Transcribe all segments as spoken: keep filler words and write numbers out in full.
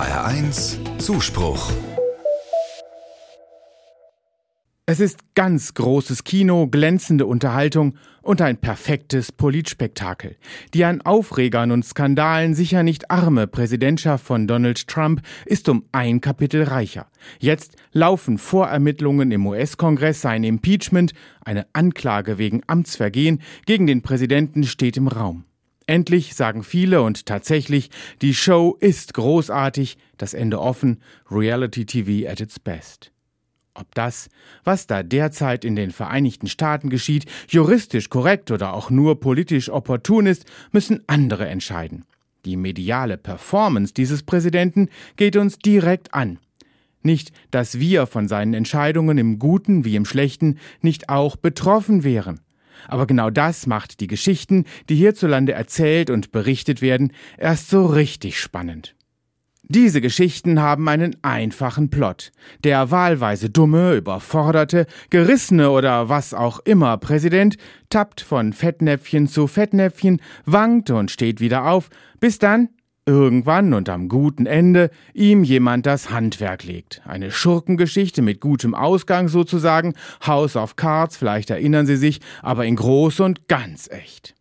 R eins Zuspruch. Es ist ganz großes Kino, glänzende Unterhaltung und ein perfektes Politspektakel. Die an Aufregern und Skandalen sicher nicht arme Präsidentschaft von Donald Trump ist um ein Kapitel reicher. Jetzt laufen Vorermittlungen im U S-Kongress, sein Impeachment, eine Anklage wegen Amtsvergehen gegen den Präsidenten steht im Raum. Endlich sagen viele und tatsächlich, die Show ist großartig, das Ende offen, Reality-T V at its best. Ob das, was da derzeit in den Vereinigten Staaten geschieht, juristisch korrekt oder auch nur politisch opportun ist, müssen andere entscheiden. Die mediale Performance dieses Präsidenten geht uns direkt an. Nicht, dass wir von seinen Entscheidungen im Guten wie im Schlechten nicht auch betroffen wären. Aber genau das macht die Geschichten, die hierzulande erzählt und berichtet werden, erst so richtig spannend. Diese Geschichten haben einen einfachen Plot. Der wahlweise dumme, überforderte, gerissene oder was auch immer Präsident tappt von Fettnäpfchen zu Fettnäpfchen, wankt und steht wieder auf, bis dann, irgendwann und am guten Ende, ihm jemand das Handwerk legt. Eine Schurkengeschichte mit gutem Ausgang sozusagen, House of Cards, vielleicht erinnern Sie sich, aber in groß und ganz echt.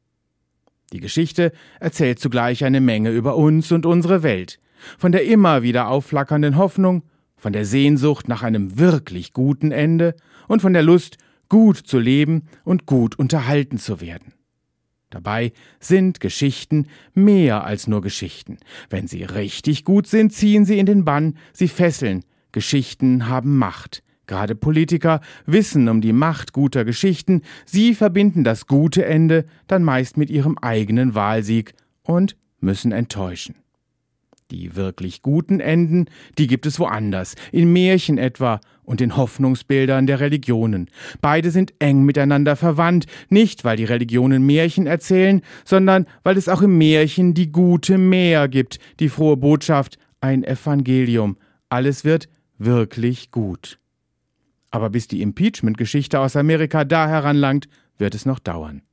Die Geschichte erzählt zugleich eine Menge über uns und unsere Welt. Von der immer wieder aufflackernden Hoffnung, von der Sehnsucht nach einem wirklich guten Ende und von der Lust, gut zu leben und gut unterhalten zu werden. Dabei sind Geschichten mehr als nur Geschichten. Wenn sie richtig gut sind, ziehen sie in den Bann, sie fesseln. Geschichten haben Macht. Gerade Politiker wissen um die Macht guter Geschichten. Sie verbinden das gute Ende dann meist mit ihrem eigenen Wahlsieg und müssen enttäuschen. Die wirklich guten Enden, die gibt es woanders, in Märchen etwa und in Hoffnungsbildern der Religionen. Beide sind eng miteinander verwandt, nicht weil die Religionen Märchen erzählen, sondern weil es auch im Märchen die gute Mär gibt, die frohe Botschaft, ein Evangelium. Alles wird wirklich gut. Aber bis die Impeachment-Geschichte aus Amerika da heranlangt, wird es noch dauern.